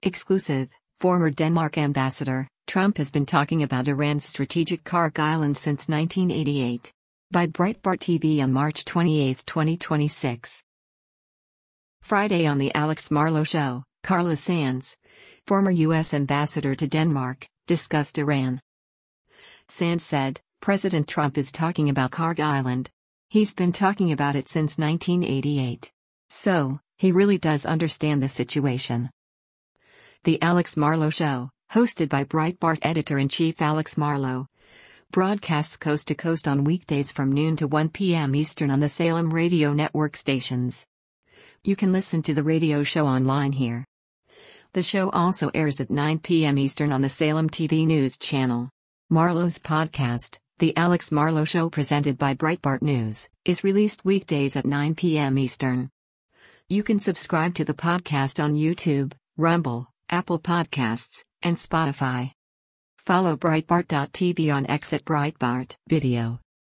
Exclusive, former Denmark ambassador, Trump has been talking about Iran's strategic Karg Island since 1988. By Breitbart TV on March 28, 2026. Friday on The Alex Marlow Show, Carla Sands, former U.S. ambassador to Denmark, discussed Iran. Sands said, President Trump is talking about Karg Island. He's been talking about it since 1988. So, he really does understand the situation. The Alex Marlow Show, hosted by Breitbart editor-in-chief Alex Marlow, broadcasts coast to coast on weekdays from noon to 1 p.m. Eastern on the Salem Radio Network stations. You can listen to the radio show online here. The show also airs at 9 p.m. Eastern on the Salem TV News channel. Marlow's podcast, The Alex Marlow Show presented by Breitbart News, is released weekdays at 9 p.m. Eastern. You can subscribe to the podcast on YouTube, Rumble, Apple Podcasts, and Spotify. Follow Breitbart.tv on X at Breitbart Video.